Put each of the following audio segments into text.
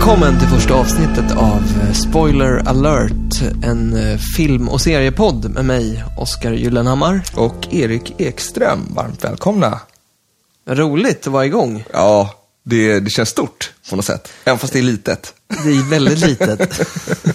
Välkommen till första avsnittet av Spoiler Alert, en film- och seriepodd med mig, Oskar Gyllenhammar. Och Erik Ekström, varmt välkomna. Roligt att vara igång. Ja, det känns stort på något sätt, även fast det är litet. Det är väldigt litet.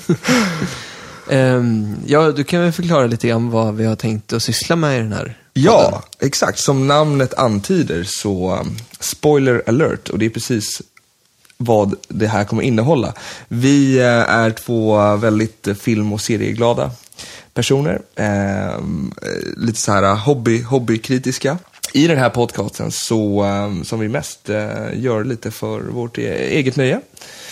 Ja, du kan väl förklara lite grann vad vi har tänkt att syssla med i den här podden. Ja, exakt. Som namnet antyder så Spoiler Alert, och det är precis vad det här kommer innehålla. Vi är två väldigt film- och serieglada personer. Lite så här hobbykritiska. I den här podcasten så som vi mest gör lite för vårt eget nöje.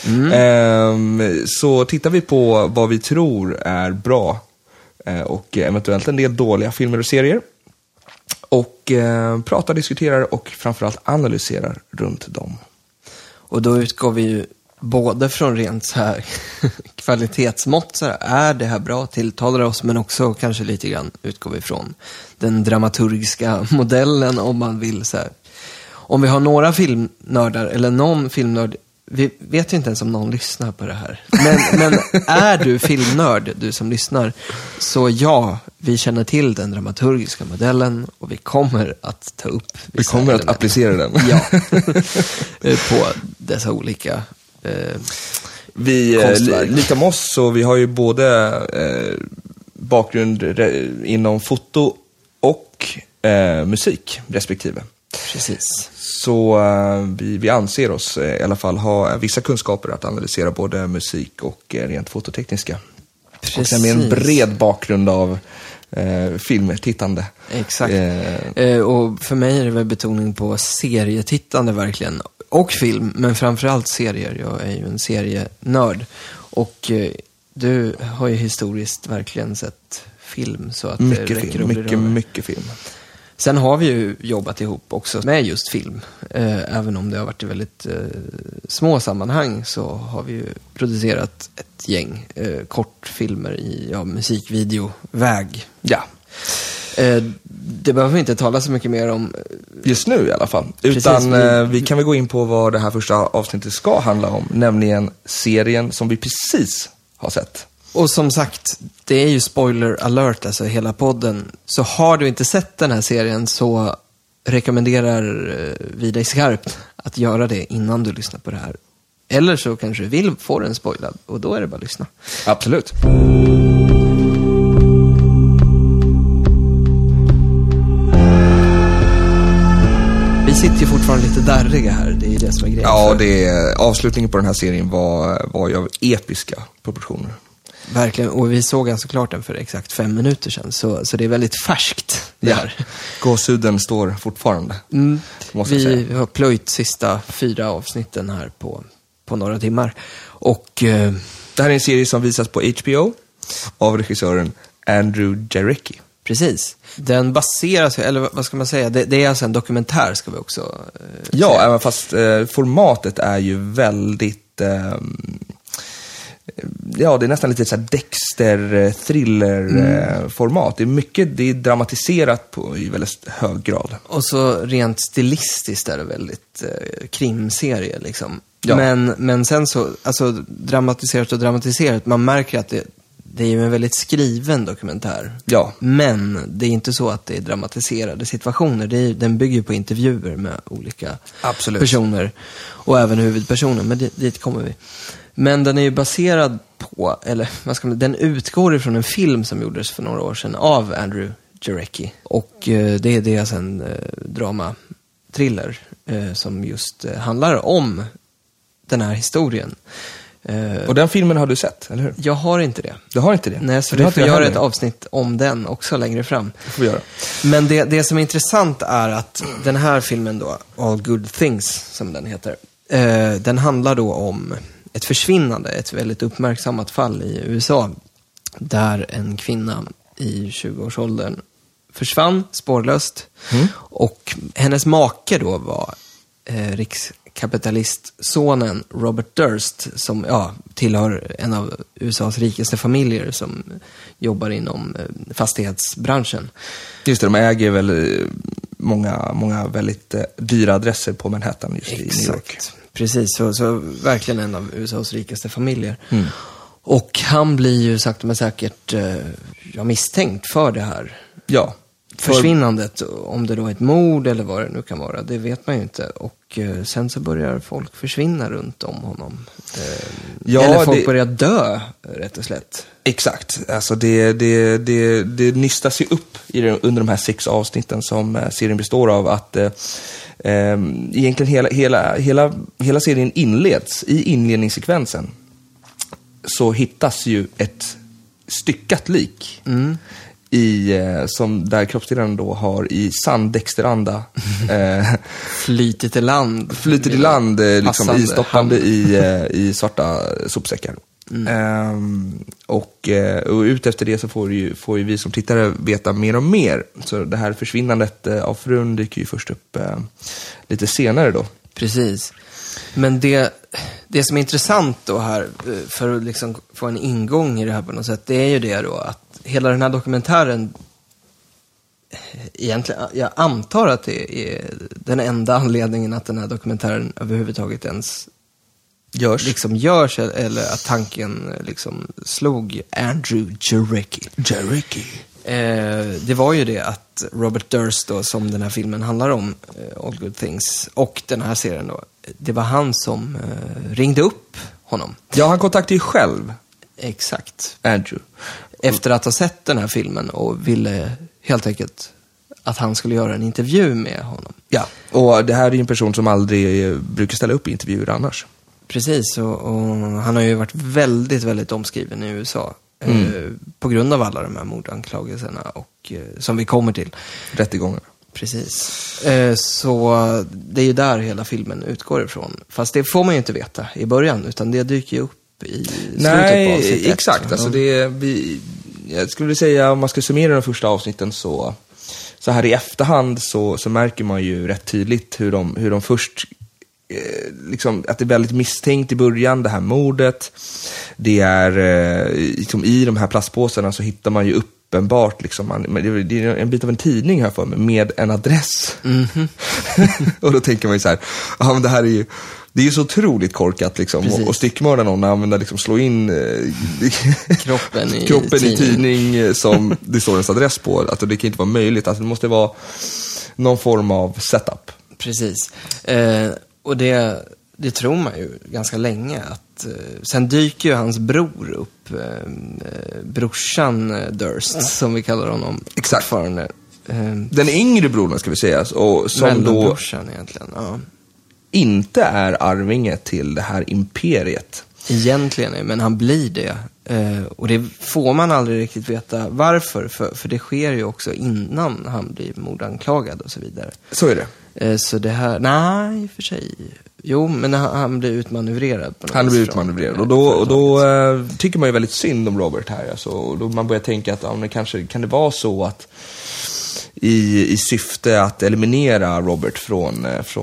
Så tittar vi på vad vi tror är bra och eventuellt en del dåliga filmer och serier. Och pratar, diskuterar och framförallt analyserar runt dem. Och då utgår vi ju både från rent så här kvalitetsmått, så här, är det här bra, tilltalar oss, men också kanske lite grann utgår vi från den dramaturgiska modellen, om man vill så här. Om vi har några filmnördar eller någon filmnörd, vi vet ju inte ens om någon lyssnar på det här. Men är du filmnörd, du som lyssnar, så ja, vi känner till den dramaturgiska modellen och vi kommer att ta upp vi kommer att applicera den. Ja, på dessa olika lite om oss, så vi har ju både bakgrund inom foto och musik respektive. Precis. Så vi anser oss i alla fall ha vissa kunskaper att analysera både musik och rent fototekniska. Precis. Och sen med en bred bakgrund av filmtittande. Exakt. Och för mig är det väl betoning på serietittande verkligen. Och film, men framförallt serier. Jag är ju en serienörd. Och du har ju historiskt verkligen sett film, så att mycket det räcker film, att bli mycket film. Sen har vi ju jobbat ihop också med just film. Även om det har varit i väldigt små sammanhang, så har vi ju producerat ett gäng kortfilmer i musikvideoväg. Ja. Det behöver vi inte tala så mycket mer om just nu i alla fall. Precis, utan vi kan väl gå in på vad det här första avsnittet ska handla om. Nämligen serien som vi precis har sett. Och som sagt, det är ju spoiler alert, alltså hela podden. Så har du inte sett den här serien, så rekommenderar vi dig skarpt att göra det innan du lyssnar på det här. Eller så kanske du vill få den spoilad, och då är det bara att lyssna. Absolut. Vi sitter ju fortfarande lite darriga här, det är ju det som är grejen. Ja, avslutningen på den här serien var ju av episka proportioner. Verkligen, och vi såg alltså klart den för exakt 5 minuter sedan. Så det är väldigt färskt det här. Gåshuden står fortfarande. Vi har plöjt sista 4 avsnitten här på några timmar. Och det här är en serie som visas på HBO av regissören Andrew Jarecki. Precis. Den baseras, eller vad ska man säga, det är alltså en dokumentär, ska vi också säga. Även fast formatet är ju väldigt... det är nästan lite så här Dexter-thriller-format. Det är dramatiserat i väldigt hög grad. Och så rent stilistiskt är det väldigt krimserie liksom. Ja. Men sen så, alltså dramatiserat, man märker att det är ju en väldigt skriven dokumentär. Ja. Men det är inte så att det är dramatiserade situationer. Den bygger på intervjuer med olika personer. Och även huvudpersoner, men dit kommer vi. Men den är ju baserad på, eller den utgår ifrån en film som gjordes för några år sedan av Andrew Jarecki. Och det är alltså en drama-thriller som just handlar om den här historien. Och den filmen har du sett, eller hur? Jag har inte det. Du har inte det? Nej, så vi får göra ett avsnitt om den också längre fram. Det får vi göra. Men det som är intressant är att den här filmen då, All Good Things som den heter, den handlar då om ett försvinnande, ett väldigt uppmärksammat fall i USA, där en kvinna i 20-årsåldern försvann spårlöst. Och hennes make då var rikskapitalistsonen Robert Durst, som tillhör en av USAs rikaste familjer som jobbar inom fastighetsbranschen. Just det, de äger väl många väldigt dyra adresser på Manhattan just i New York. Precis, så verkligen en av USAs rikaste familjer. Och han blir ju sakta men säkert misstänkt för det här. Ja. Försvinnandet, om det då är ett mord eller vad det nu kan vara, det vet man ju inte. Och sen så börjar folk försvinna runt om honom. Eller folk börjar dö, rätt och slätt. Exakt, alltså det nystas ju upp under de här 6 avsnitten som serien består av, att egentligen hela serien inleds i inledningssekvensen. Så hittas ju ett styckat lik som där kroppsdelen då har i sann Dexter-anda flytit i land liksom istoppande i svarta sopsäckar. Och ut efter det så får ju vi som tittare veta mer och mer. Så det här försvinnandet av frun dyker ju först upp lite senare då. Precis. Men det som är intressant då här, för att liksom få en ingång i det här på något sätt, det är ju det då att hela den här dokumentären, egentligen, jag antar att det är den enda anledningen att den här dokumentären överhuvudtaget ens görs, eller att tanken liksom slog Andrew Jarecki. Det var ju det att Robert Durst då, som den här filmen handlar om, All Good Things, och den här serien då, det var han som ringde upp honom. Ja, han kontaktade ju själv. Exakt. Andrew. Efter att ha sett den här filmen och ville helt enkelt att han skulle göra en intervju med honom. Ja, och det här är ju en person som aldrig brukar ställa upp i intervjuer annars. Precis, och han har ju varit väldigt, väldigt omskriven i USA. På grund av alla de här mordanklagelserna och som vi kommer till. Rättegångarna. Precis. Så det är ju där hela filmen utgår ifrån. Fast det får man ju inte veta i början, utan det dyker ju upp i slutet på avsnittet. Exakt. Alltså jag skulle säga, om man ska summera de första avsnitten så här i efterhand så märker man ju rätt tydligt hur de först liksom, att det är väldigt misstänkt i början, det här mordet. Det är liksom, i de här plastpåsarna så hittar man ju uppenbart liksom, det är en bit av en tidning här för mig med en adress. Och då tänker man ju så här, men det här är ju så otroligt korkat liksom, och styckmörda någon och använda liksom, slå in kroppen i tidning som det står ens adress på, att det kan inte vara möjligt, alltså det måste vara någon form av setup. Precis. Och det tror man ju ganska länge att sen dyker ju hans bror upp, brorsan Durst, som vi kallar honom. Exakt. Fortfarande. Den yngre brodern ska vi säga, och som då brorsan egentligen, ja. Inte är arvinge till det här imperiet. Egentligen, men han blir det. Och det får man aldrig riktigt veta varför, för det sker ju också innan han blir mordanklagad och så vidare. Så är det. Så det här, nej, i och för sig. Jo, men han blir utmanövrerad på något. Han blir utmanövrerad. Och då tycker man ju väldigt synd om Robert här. Alltså, och då man börjar tänka att men kanske kan det vara så att i syfte att eliminera Robert från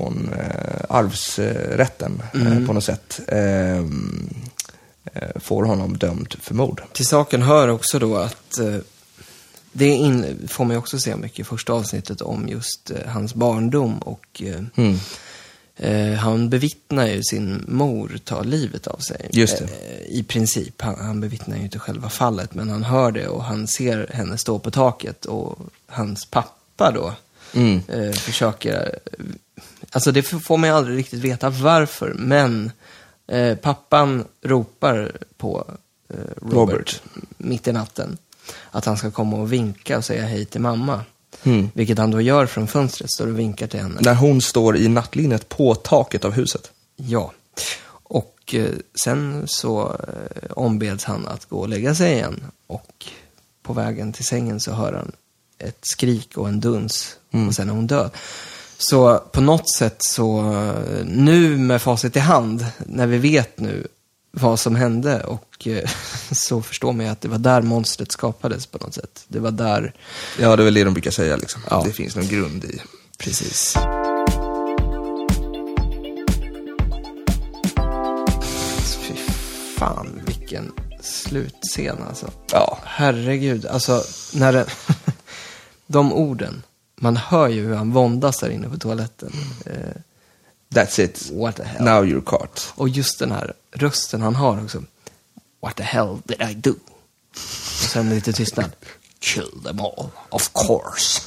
arvsrätten på något sätt får honom dömd för mord. Till saken hör också då att det får man ju också se mycket i första avsnittet om just hans barndom och han bevittnar ju sin mor ta livet av sig. Just det. I princip. Han bevittnar ju inte själva fallet, men han hör det och han ser henne stå på taket och hans pappa då försöker... Alltså det får man ju aldrig riktigt veta varför, men pappan ropar på Robert mitt i natten att han ska komma och vinka och säga hej till mamma. Vilket han då gör från fönstret, står och vinkar till henne. När hon står i nattlinnet på taket av huset. Ja. Och sen så ombeds han att gå och lägga sig igen. Och på vägen till sängen så hör han ett skrik och en duns. Och sen är hon död. Så på något sätt så nu med facit i hand, när vi vet nu vad som hände, och så förstår man ju att det var där monstret skapades på något sätt. Det var där... Ja, det är väl det de brukar säga liksom. Ja. Det finns någon grund i. Precis. Fy fan, vilken slutscen alltså. Ja. Herregud, alltså när det... de orden man hör ju hur han våndas där inne på toaletten. That's it. What the hell? Now you're caught. Och just den här rösten han har också. What the hell did I do? Och sen lite tystnad. Kill them all, of course.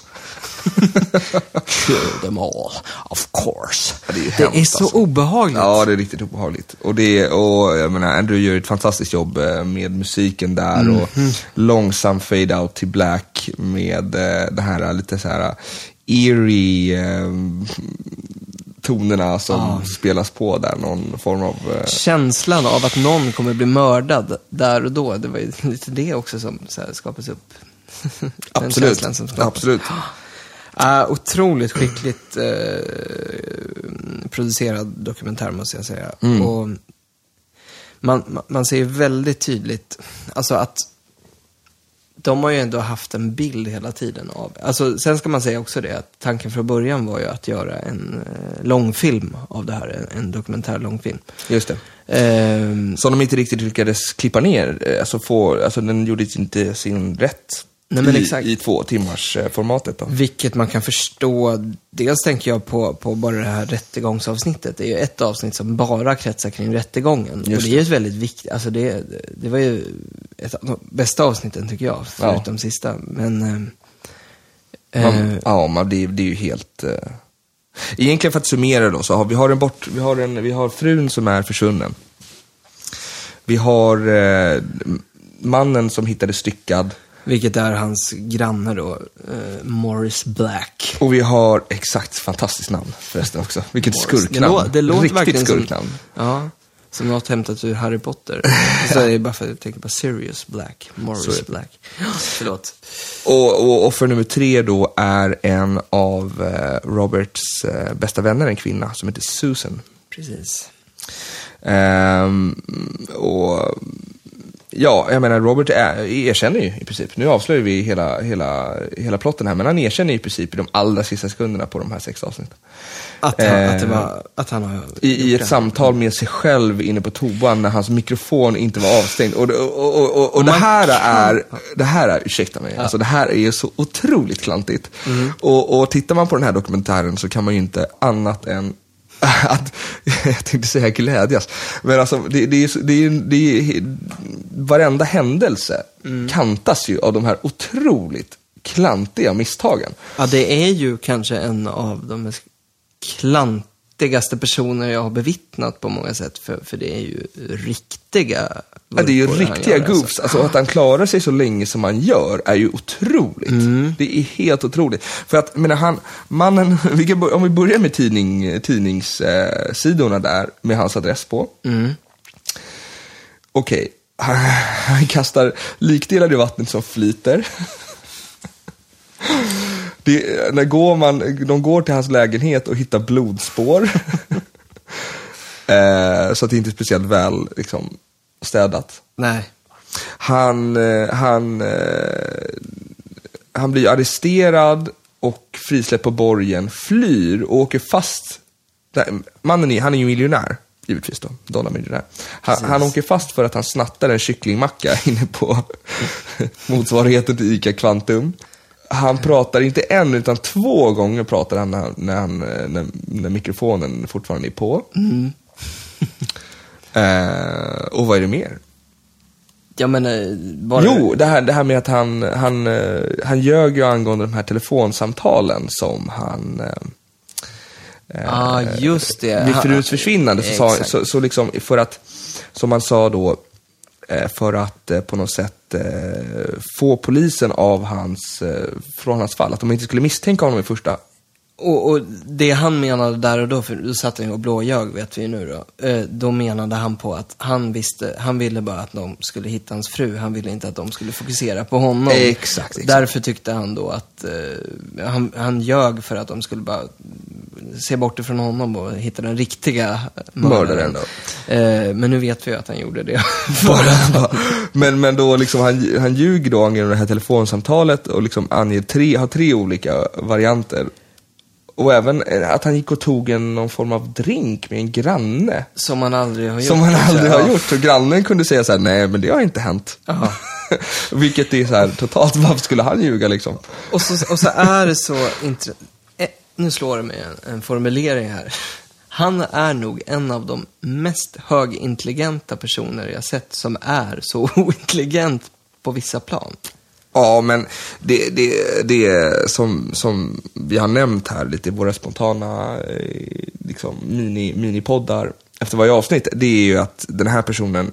Kill them all, of course. Ja, det är ju det är så obehagligt. Ja, det är riktigt obehagligt. Och jag menar, Andrew gör ett fantastiskt jobb med musiken där och långsam fade out till black med det här lite så här eerie tonerna som spelas på där, någon form av känslan av att någon kommer bli mördad där och då. Det var ju lite det också som så här skapas upp. Absolut. Absolut. Otroligt skickligt producerad dokumentär, måste jag säga. Och man ser ju väldigt tydligt, alltså att de har ju ändå haft en bild hela tiden av, alltså sen ska man säga också det att tanken från början var ju att göra en långfilm av det här, en dokumentär långfilm. Just det. Som de inte riktigt lyckades klippa ner, alltså den gjorde inte sin rätt. Nej, men exakt. I 2 timmars formatet då. Vilket man kan förstå. Dels tänker jag på bara det här rättegångsavsnittet. Det är ju ett avsnitt som bara kretsar kring rättegången. Just och det är ju ett väldigt viktigt, alltså det var ju ett av de bästa avsnitten tycker jag, förutom sista. Men det är ju helt egentligen, för att summera då, så har vi har frun som är försvunnen. Vi har mannen som hittades styckad. Vilket är hans granne då, Morris Black. Och vi har fantastiskt namn förresten också. Vilket skurknamn. Det låter riktigt verkligen skurknamn. Som något hämtat ur Harry Potter. Så är det bara för att jag tänker på Sirius Black. Morris Black. Förlåt. Och offer nummer 3 då är en av Roberts bästa vänner, en kvinna som heter Susan. Precis. Och ja, jag menar, Robert erkänner ju i princip. Nu avslöjar vi hela plotten här, men han erkänner i princip i de allra sista sekunderna på de här 6 avsnitten. Att han har i ett samtal med sig själv inne på toan när hans mikrofon inte var avstängd. Och det här är, ursäkta mig, alltså det här är så otroligt klantigt. Och tittar man på den här dokumentären så kan man ju inte annat än att, jag tänkte säga glädjas, men alltså det är varenda händelse kantas ju av de här otroligt klantiga misstagen. Ja, det är ju kanske en av de mest klantigaste personer jag har bevittnat på många sätt, för det är ju riktiga. Ja, det är ju riktiga goofs. Alltså att han klarar sig så länge som han gör är ju otroligt. Det är helt otroligt. För att, mannen, om vi börjar med tidningssidorna där med hans adress på. Okej. Han kastar likdelar i vattnet som flyter. De går till hans lägenhet och hittar blodspår. Så att det inte är speciellt väl liksom städat. Nej. Han blir arresterad och frisläppt på borgen, flyr och åker fast. Mannen han är ju miljonär, givetvis då, dollarmiljonär. Han åker fast för att han snattar en kycklingmacka inne på motsvarigheten till ICA Kvantum. Han pratar inte en utan 2 gånger pratar han när mikrofonen fortfarande är på. Och vad är det mer? Jag menar, bara... Jo, det här med att han ljög ju angående de här telefonsamtalen som han just det. Vid fruns försvinnande så liksom, för att, som man sa då, för att på något sätt få polisen från hans fall, att de inte skulle misstänka honom i första. Och det han menade där och då, för då satt han och blåljög, vet vi nu då. Då menade han på att han ville bara att de skulle hitta hans fru. Han ville inte att de skulle fokusera på honom. Exakt. Därför tyckte han då att han ljög för att de skulle bara se bort ifrån honom och hitta den riktiga mördaren då. Men nu vet vi att han gjorde det. men då liksom han ljuger då angående det här telefonsamtalet och liksom har 3 olika varianter. Och även att han gick och tog någon form av drink med en granne. Som han aldrig har gjort. Som han aldrig har gjort. Och grannen kunde säga så här: nej, men det har inte hänt. Vilket är så här totalt, varför skulle han ljuga liksom? Och så är det så nu slår det mig en formulering här. Han är nog en av de mest högintelligenta personer jag sett som är så ointelligent på vissa plan. Ja, men det som vi har nämnt här lite i våra spontana liksom minipoddar efter varje avsnitt, det är ju att den här personen,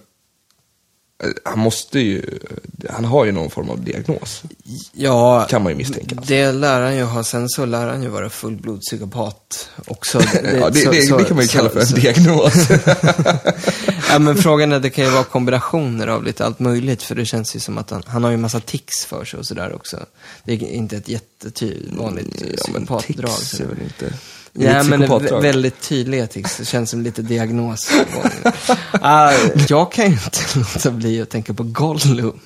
han har ju någon form av diagnos. Ja, kan man ju misstänka. Det lär han ju ha, sen så lär han ju vara fullblodspsykopat också. Det kan man ju kalla för en diagnos. Ja, men frågan är, det kan ju vara kombinationer av lite allt möjligt, för det känns ju som att han har ju en massa tics för sig och sådär också. Det är inte ett vanligt psykopatdrag. Så är väl inte... Ja, men väldigt tydliga tics. Det känns som lite diagnos. Jag kan ju inte låta bli att tänka på Gollum.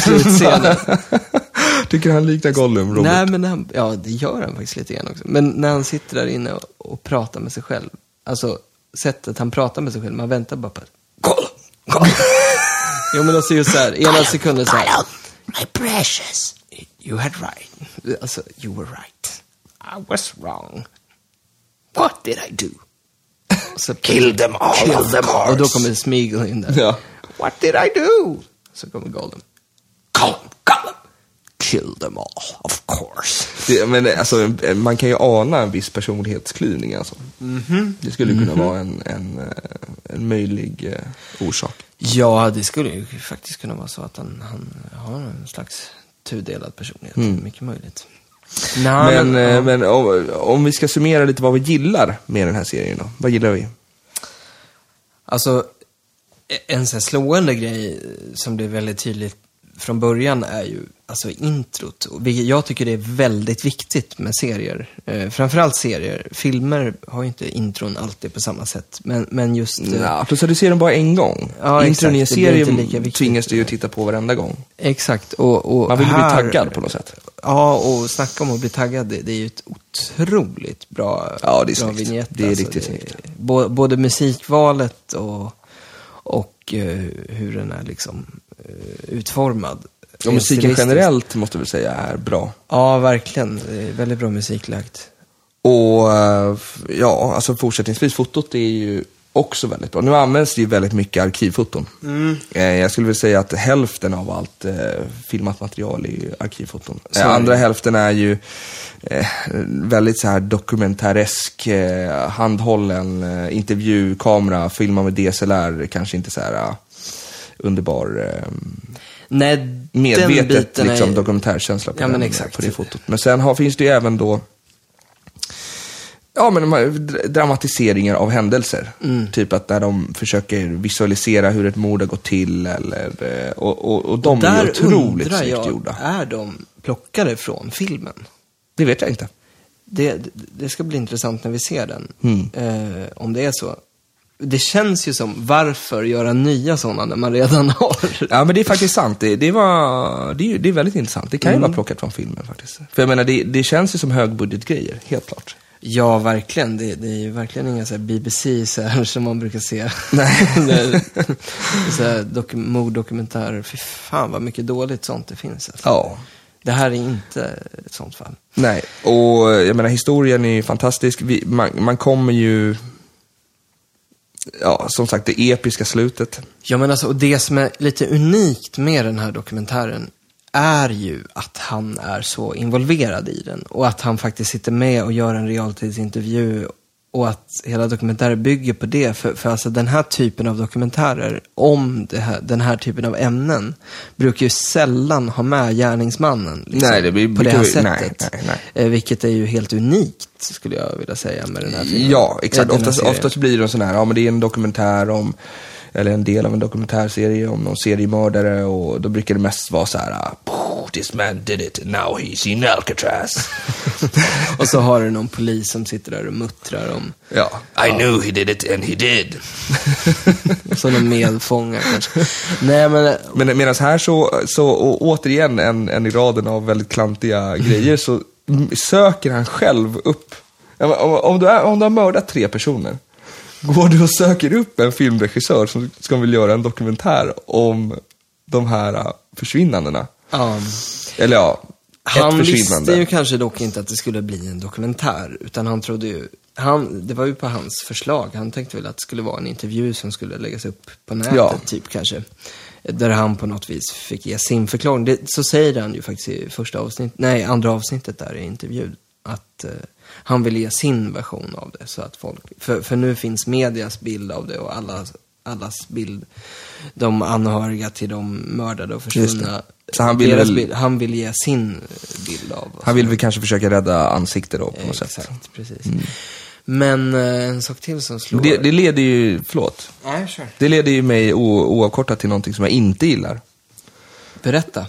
Tycker han liknar Gollum, Robert? Nej, men det gör han faktiskt lite grann också. Men när han sitter där inne och pratar med sig själv, alltså sättet han pratar med sig själv, man väntar bara på Gollum. Jo, men också just så här, ena sekunden så här: my precious, you had right. Alltså, you were right. I was wrong. What did I do? Så kill them all. Och då kommer Smeagol in där. Ja. What did I do? Så kommer Gollum. Gollum. Kill them all, of course. Men alltså, man kan ju ana en viss personlighetsklyvning alltså. Det skulle kunna vara en möjlig orsak. Ja, det skulle ju faktiskt kunna vara så att han har en slags tudelad personlighet. Mycket möjligt. Men om vi ska summera lite vad vi gillar med den här serien då. Vad gillar vi? Alltså, en sån här slående grej som blir väldigt tydligt från början är ju alltså introt. Jag tycker det är väldigt viktigt med serier. Framförallt serier. Filmer har ju inte intron alltid på samma sätt. Men just... Ja, så du ser dem bara en gång. Ja, intron i en serie tvingas du ju titta på varenda gång. Exakt. Och man vill bli taggad på något sätt. Ja, och snacka om att bli taggad, det är ju ett otroligt bra, det är bra vignett. Det är riktigt snyggt. Både musikvalet och hur den är liksom utformad. Och musiken generellt måste vi säga är bra. Ja, verkligen. Det är väldigt bra musiklagt. Och alltså fortsättningsvis, fotot är ju också väldigt bra. Nu används det ju väldigt mycket arkivfoton. Jag skulle vilja säga att hälften av allt filmat material är ju arkivfoton. Andra hälften är ju väldigt så här dokumentäresk, handhållen intervjukamera, filma med DSLR, kanske inte så här underbar... Nej, medvetet liksom dokumentärkänsla på, på det fotot. Men sen finns det ju även då dramatiseringar av händelser. Typ att när de försöker visualisera hur ett mord har gått till och de är otroligt snyggt gjorda. Är de plockade från filmen? Det vet jag inte. Det ska bli intressant när vi ser den. Om det är så. Det känns ju som, varför göra nya sådana när man redan har? Ja, men det är faktiskt sant. Det är väldigt intressant. Det kan ju vara plockat från filmen faktiskt. För jag menar, det känns ju som högbudgetgrejer, helt klart. Ja, verkligen. Det är ju verkligen inga så här BBC så här, som man brukar se. Nej. Så här morddokumentärer. Fy fan vad mycket dåligt sånt det finns. Alltså. Ja. Det här är inte ett sånt fall. Nej, och jag menar, historien är fantastisk. Man kommer ju... Ja, som sagt, det episka slutet. Ja, men alltså, och det som är lite unikt med den här dokumentären är ju att han är så involverad i den. Och att han faktiskt sitter med och gör en realtidsintervju. Och att hela dokumentären bygger på det. För alltså den här typen av dokumentärer om den här typen av ämnen brukar ju sällan ha med gärningsmannen. Liksom, nej, det blir på det här sättet. Nej. Vilket är ju helt unikt, skulle jag vilja säga, med den här filmen. Ja, exakt. Oftast blir det en sån här, men det är en dokumentär om, eller en del av en dokumentärserie om någon seriemördare, och då brukar det mest vara så här: this man did it, now he's in Alcatraz. Och så har du någon polis som sitter där och muttrar om... Ja, I knew he did it and he did. Och så någon medfångare kanske. Nej, men medan här så och återigen en i raden av väldigt klantiga grejer, så söker han själv upp Om du har mördat 3 personer, går du och söker upp en filmregissör som ska vilja göra en dokumentär om de här försvinnandena? Eller ja, han visste ju kanske dock inte att det skulle bli en dokumentär, utan han trodde ju, det var ju på hans förslag. Han tänkte väl att det skulle vara en intervju som skulle läggas upp på nätet, typ kanske. Där han på något vis fick ge sin förklaring. Så säger han ju faktiskt i andra avsnittet där i intervjun. Att han vill ge sin version av det. Så att folk, för nu finns medias bild av det och allas bild. De anhöriga till de mördade och försvunna. Så han vill ge sin bild av. Han vill väl kanske försöka rädda ansiktet då på något sätt. Exakt, precis. Men en sak till som slår... Det leder ju, förlåt. Nej, sure. Det leder ju mig oavkortat till någonting som jag inte gillar. Berätta.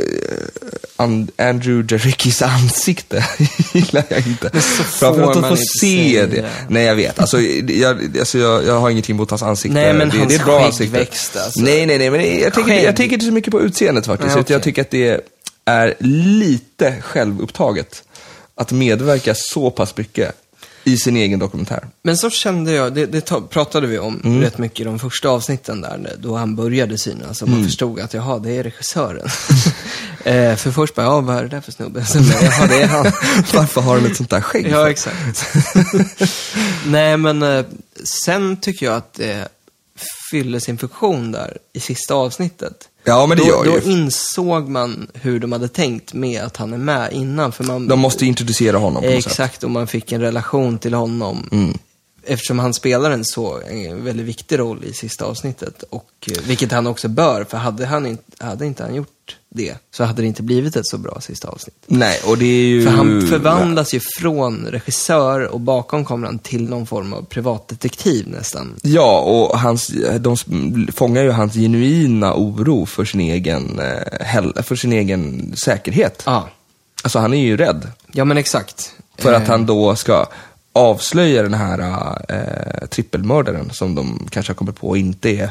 Andrew Jareckis ansikte gillar jag inte. För att få se det. Nej, jag vet. Alltså, jag har ingenting mot hans ansikte. Nej, men det hans är ett bra ansikte. Växt, alltså. Nej, men jag tänker inte så mycket på utseendet faktiskt. Nej, okay. Jag tycker att det är lite självupptaget att medverka så pass mycket i sin egen dokumentär. Men så kände jag, det pratade vi om rätt mycket i de första avsnitten där, då han började synas och man förstod att det är regissören. För först bara, vad är det där för snubbe? Sen bara, det är han. Varför har han ett sånt där skägg? Ja, exakt. Nej, men sen tycker jag att det fyller sin funktion där i sista avsnittet. Ja, men det gör då insåg man hur de hade tänkt med att han är med innan. För de måste introducera honom på något sätt. Exakt, och man fick en relation till honom. Eftersom han spelar en väldigt viktig roll i sista avsnittet. Och, vilket han också bör, för hade inte han gjort det, så hade det inte blivit ett så bra sista avsnitt. Nej, och det är ju... För han förvandlas ju från regissör och bakom kameran till någon form av privatdetektiv nästan. Ja, och de fångar ju hans genuina oro för sin egen säkerhet. Ja. Alltså han är ju rädd. Ja, men exakt. För att han då ska avslöja den här trippelmördaren som de kanske har kommit på inte är...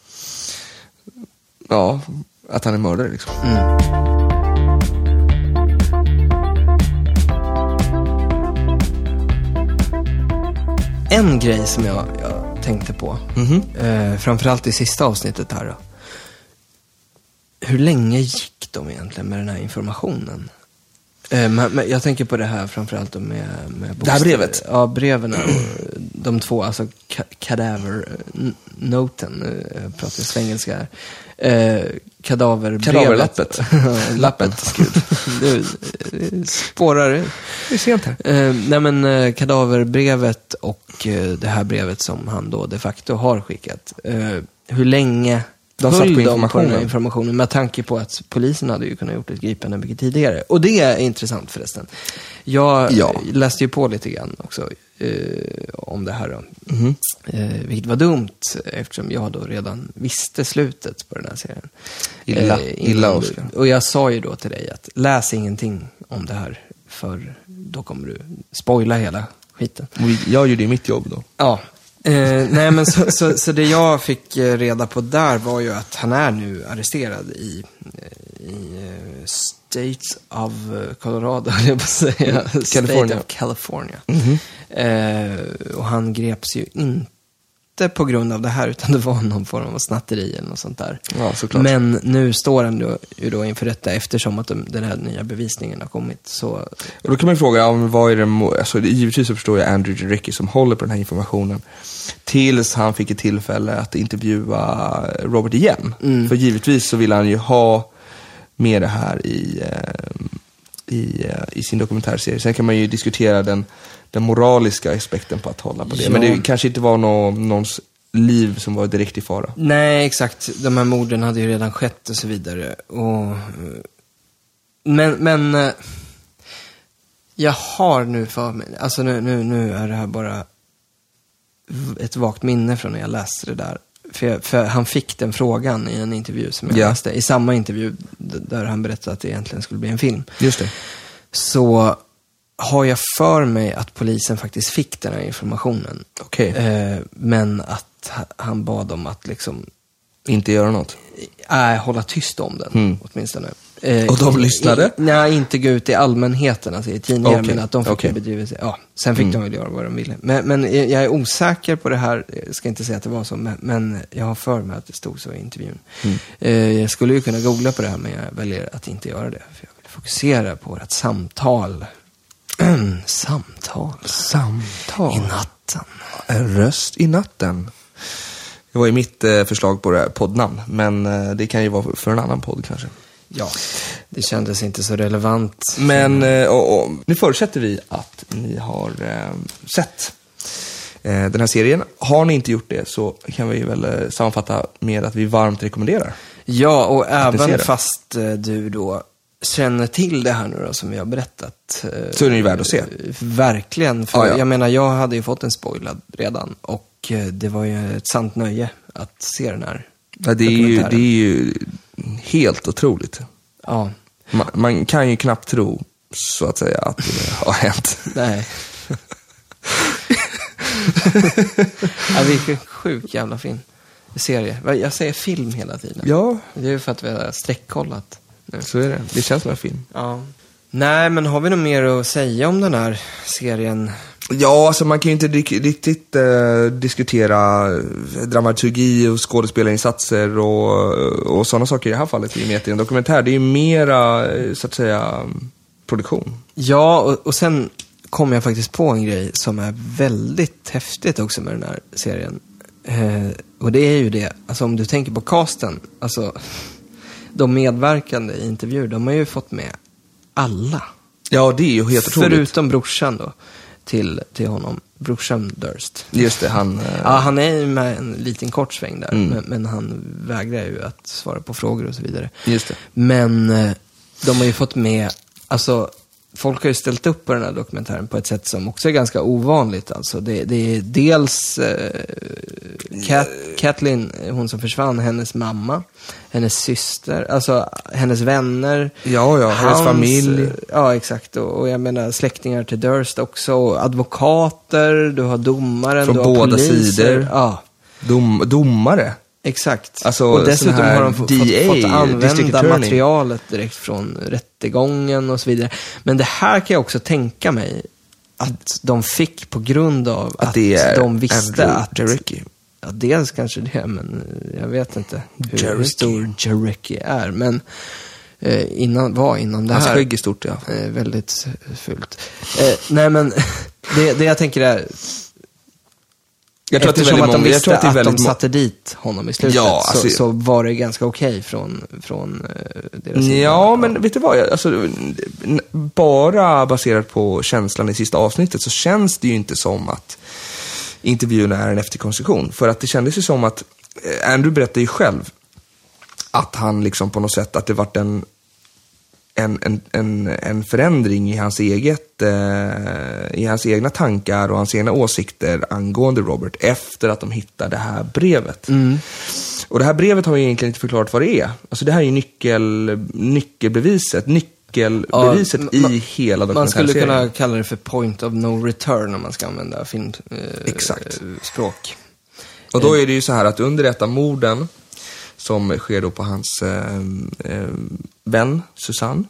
Ja, att han är mördare liksom. En grej som jag tänkte på, framförallt i sista avsnittet här då. Hur länge gick de egentligen med den här informationen? Men jag tänker på det här framförallt med det här brevet? Ja, breven och de två, alltså kadavernoten, jag pratar svengelska här. Kadaverlappet. Lappet, gud. Du spårar det. Det är sent här. Nej, men kadaverbrevet och det här brevet som han då de facto har skickat. Hur länge de satt på informationen med tanke på att polisen hade ju kunnat gjort ett gripande mycket tidigare. Och det är intressant förresten. Jag läste ju på lite grann också om det här då. Vilket var dumt eftersom jag då redan visste slutet på den här serien. Illa Oskar. Och jag sa ju då till dig att läs ingenting om det här, för då kommer du spoila hela skiten. Jag gjorde ju mitt jobb då. Ja. Nej, men så det jag fick reda på där var ju att han är nu arresterad i States of Colorado, jag får säga. State of California. Och han greps ju inte på grund av det här, utan det var någon form av snatteri eller något sånt där. Ja, såklart. Men nu står han ju då inför detta eftersom att den här nya bevisningen har kommit. Så... Och då kan man fråga, vad är det, alltså, givetvis så förstår jag Andrew Jarecki som håller på den här informationen tills han fick ett tillfälle att intervjua Robert igen. För givetvis så vill han ju ha med det här i sin dokumentärserie. Sen kan man ju diskutera den moraliska aspekten på att hålla på det. Ja. Men det kanske inte var någons liv som var direkt i fara. Nej, exakt. De här morden hade ju redan skett och så vidare. Men jag har nu för mig, alltså nu är det här bara ett vagt minne från när jag läste det där. För han fick den frågan i en intervju som jag läste. I samma intervju där han berättade att det egentligen skulle bli en film. Just det. Så har jag för mig att polisen faktiskt fick den här informationen. Okej. Men att han bad om att liksom Inte göra något. Hålla tyst om den, åtminstone. Och de lyssnade? Nej, inte gå ut i allmänheten, alltså i tidningar, Okay. men att de fick bedriva sig. Ja, sen fick de väl göra vad de ville. Men jag är osäker på det här, jag ska inte säga att det var så, men jag har för mig att det stod så i intervjun. Jag skulle ju kunna googla på det här, men jag väljer att inte göra det, för jag vill fokusera på vårt samtal. Samtal. I natten. En röst i natten. Det var ju mitt förslag på det här poddnamn, men det kan ju vara för en annan podd kanske. Ja, det kändes inte så relevant. Men nu förutsätter vi att ni har sett den här serien. Har ni inte gjort det så kan vi väl sammanfatta med att vi varmt rekommenderar. Ja, och även fast du då känner till det här nu då, som vi har berättat. Så är det ju värd att se. Verkligen, för jag menar, jag hade ju fått en spoilad redan. Och det var ju ett sant nöje att se den här. Ja, det är ju helt otroligt. Ja. Man kan ju knappt tro, så att säga, att det har hänt. Nej. Ja, vilken sjuk jävla film. Serie. Jag säger film hela tiden. Ja. Det är ju för att vi har streckkollat nu. Så är det. Det känns som en film. Ja. Nej, men har vi något mer att säga om den här serien? Ja, alltså man kan ju inte riktigt diskutera dramaturgi och skådespelarinsatser och sådana saker i det här fallet i och med att det är en dokumentär. Det är ju mera, så att säga, produktion. Ja, och sen kom jag faktiskt på en grej som är väldigt häftigt också med den här serien. Och det är ju det, alltså om du tänker på casten, alltså de medverkande i intervjuer, de har ju fått med alla. Ja, det är ju helt otroligt. Förutom brorsan då, till honom, brorsan Durst. Just det, han... Ja, han är ju med en liten kort sväng där, men han vägrar ju att svara på frågor och så vidare. Just det. Men de har ju fått med, alltså folk har ju ställt upp på den här dokumentären på ett sätt som också är ganska ovanligt. Alltså det är dels Kathleen, hon som försvann, hennes mamma, hennes syster, alltså hennes vänner. Ja, hennes familj. Ja, exakt. Och jag menar släktingar till Durst också. Och advokater, du har domaren, från du har båda poliser. sidor. Ja. Domare. Exakt. Alltså, och dessutom har de fått använda materialet materialet direkt från rättegången och så vidare. Men det här kan jag också tänka mig att de fick på grund av att de visste att Jarecki. Ja, dels kanske det, men jag vet inte hur stor Jarecki är. Men innan det här... Hans skägg är stort, ja. Väldigt fult. Nej, men det jag tänker är... Jag tror Eftersom att de visste att de satte satte dit honom i slutet, ja, alltså, så var det ganska okej från deras sida. Ja, men vet du vad? Alltså, bara baserat på känslan i sista avsnittet så känns det ju inte som att intervjun är en efterkonstruktion. För att det kändes ju som att Andrew berättade ju själv att han liksom på något sätt, att det vart en förändring i hans i hans egna tankar och hans egna åsikter angående Robert efter att de hittade det här brevet. Och det här brevet har vi egentligen inte förklarat vad det är. Alltså det här är ju nyckelbeviset i hela dokumentärserien. Man skulle kunna kalla det för point of no return om man ska använda filmspråk. Och då är det ju så här att under detta morden som sker då på hans vän Susan,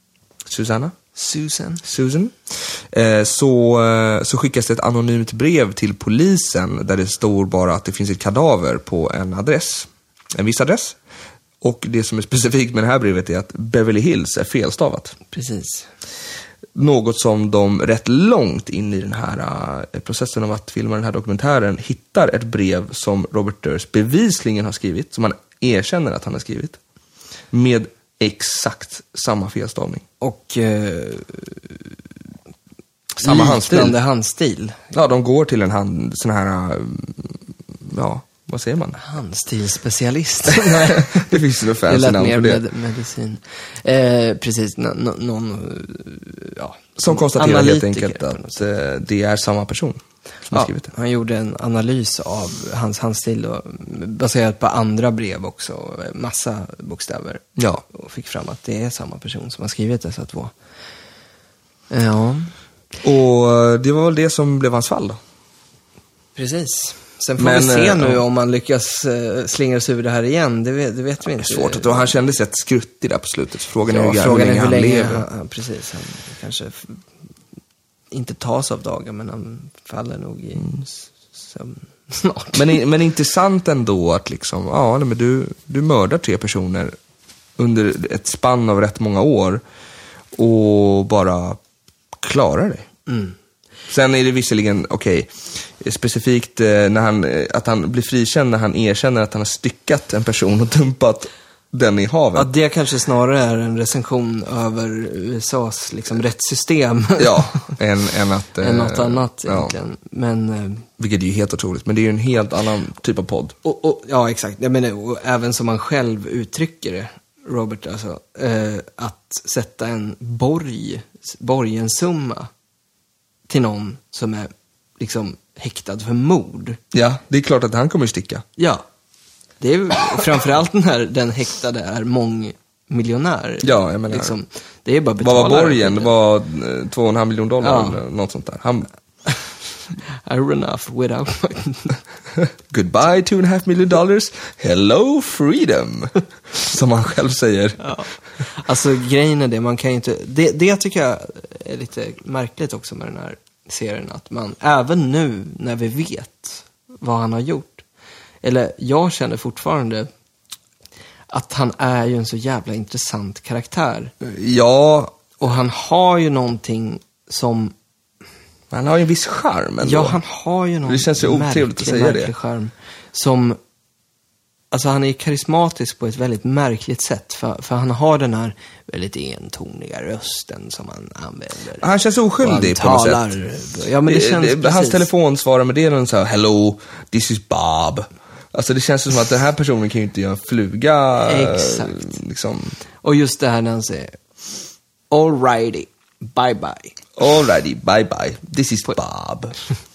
så skickas det ett anonymt brev till polisen där det står bara att det finns ett kadaver på en viss adress. Och det som är specifikt med det här brevet är att Beverly Hills är felstavat. Precis. Något som de rätt långt in i den här processen av att filma den här dokumentären hittar ett brev som Robert Durst bevisligen har skrivit, som han erkänner att han har skrivit, med exakt samma felstavning. Och samma handstil. handstil. Ja, de går till en sån här, ja, vad säger man? Handstilspecialist. Det finns ju något fancy namn för det. Medicin. Precis, någon ja, som konstaterar helt enkelt att det är samma person som har skrivit det. Han gjorde en analys av hans handstil då, baserat på andra brev också, massa bokstäver. Ja. Och fick fram att det är samma person som har skrivit dessa två. Ja. Och det var väl det som blev hans fall då? Precis. Sen får vi se nu om man lyckas slingra sig ur det här igen. Det vet vi inte. Det är svårt att han kändes rätt skruttig där på slutet. Frågan är hur länge han lever. Ja, precis. Han kanske inte tas av dagen, men han faller nog i sömn snart. Men intressant ändå att liksom, men du mördar 3 personer under ett spann av rätt många år och bara klarar dig. Sen är det visserligen specifikt att han blir frikänd när han erkänner att han har styckat en person och dumpat den i havet. Ja, det kanske snarare är en recension över USAs liksom rättssystem. Ja, än att än något annat egentligen. Men vilket är ju helt otroligt, men det är ju en helt annan typ av podd. Ja, exakt. Jag menar, och även som man själv uttrycker det, Robert, alltså, att sätta en borgensumma till någon som är liksom häktad för mord. Ja, det är klart att han kommer sticka. Ja. Det är framförallt när den häktade är mångmiljonär. Ja, jag menar. Liksom, det är bara betala. Vad var borgen? Det var $2,5 miljoner eller något sånt där. I run off without Goodbye $2,5 million. Hello freedom. Som han själv säger. Ja. Alltså grejen är det, man kan ju inte. Det tycker jag är lite märkligt också med den här serien, att man även nu när vi vet vad han har gjort, eller jag känner fortfarande att han är ju en så jävla intressant karaktär. Ja. Och han har ju någonting som... Han har ju en viss charm ändå. Ja, han har ju någon det känns ju otrevligt att säga det. Charm som... Alltså han är karismatisk på ett väldigt märkligt sätt. För han har den här väldigt entoniga rösten som han använder. Han känns oskyldig på något sätt. Ja, men det känns precis. Hans telefonsvarare med det är så här: hello, this is Bob. Alltså det känns som att den här personen kan ju inte göra en fluga. Exakt. Liksom. Och just det här när han säger alrighty, bye bye. Alrighty, bye bye. This is Bob.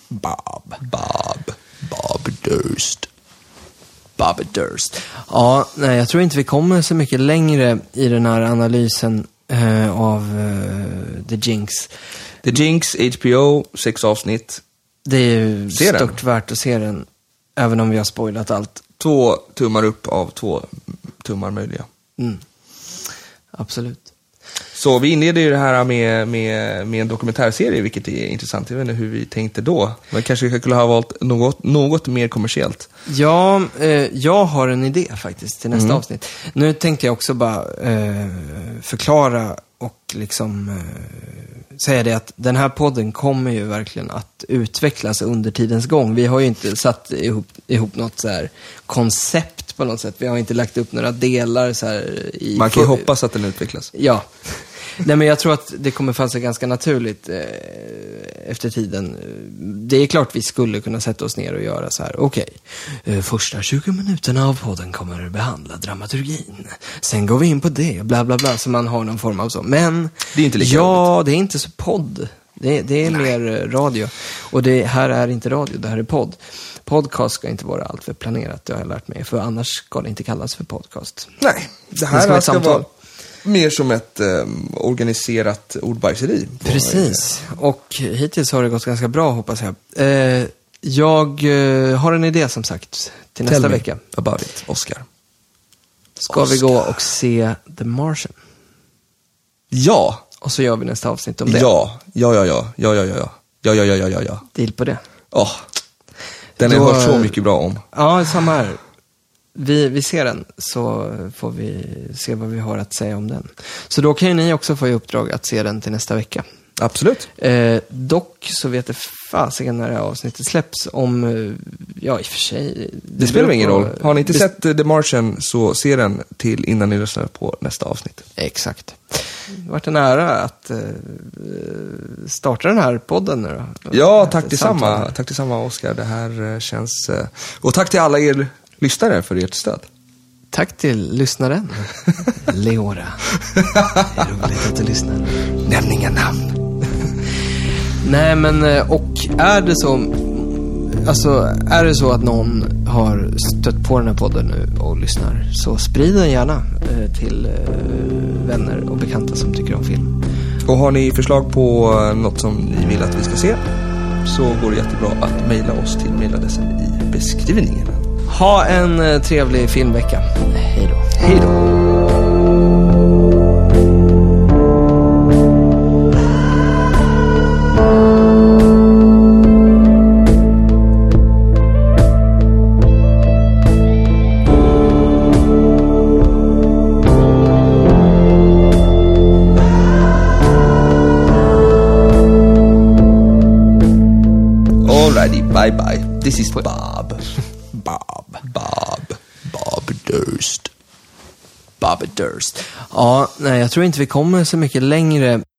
Bob Durst. Bob Durst. Ja, nej, jag tror inte vi kommer så mycket längre i den här analysen av The Jinx. The Jinx, HBO, 6 avsnitt. Det är ju stort värt att se den, även om vi har spoilat allt. 2 tummar upp av 2 tummar möjliga. Absolut. Så vi inleder ju det här med en dokumentärserie, vilket är intressant. Jag vet inte hur vi tänkte då. Men kanske vi skulle ha valt något mer kommersiellt. Ja, jag har en idé faktiskt till nästa avsnitt. Nu tänkte jag också bara förklara och liksom säga det att den här podden kommer ju verkligen att utvecklas under tidens gång. Vi har ju inte satt ihop något så här koncept på något sätt. Vi har inte lagt upp några delar så här i... Man kan ju hoppas att den utvecklas. Ja. Nej, men jag tror att det kommer falla sig ganska naturligt efter tiden. Det är klart vi skulle kunna sätta oss ner och göra så här. Okej, första 20 minuterna av podden kommer att behandla dramaturgin. Sen går vi in på det, bla bla bla, så man har någon form av så. Men det är inte lika roligt. Det är inte så podd. Det är mer radio. Och det här är inte radio, det här är podd. Podcast ska inte vara allt för planerat, det har jag lärt mig. För annars ska det inte kallas för podcast. Nej, det här ska vara mer som ett organiserat ordbajseri. Precis, och hittills har det gått ganska bra, hoppas jag. Jag har en idé som sagt till nästa vecka. About it, Oscar. Ska vi gå och se The Martian? Ja. Och så gör vi nästa avsnitt om det. Ja. Deal på det. Den har jag hört så mycket bra om. Ja, samma här. Vi ser den, så får vi se vad vi har att säga om den. Så då kan ju ni också få i uppdrag att se den till nästa vecka. Absolut. Dock så vet det fasiken när det här avsnittet släpps om, ja i och för sig. Det spelar ingen roll. Har ni inte sett The Martian, så se den till innan ni lyssnar på nästa avsnitt. Exakt. Det har varit en ära att starta den här podden nu då. Ja, tack tillsamma Oscar. Det här känns... Och tack till alla er lyssnare för ert stöd. Tack till lyssnaren, Leora. Det är roligt att du lyssnar. Nämn inga namn. Nej, men och är det så att någon har stött på den här podden nu och lyssnar, så sprid den gärna till vänner och bekanta som tycker om film. Och har ni förslag på något som ni vill att vi ska se, så går det jättebra att mejla oss till mejladressen i riktig vinningen. Ha en trevlig filmvecka. Hej då. Hej då. Bye bye. This is Bob. Bob Durst. Bob Durst. Ja, nej, jag tror inte vi kommer så mycket längre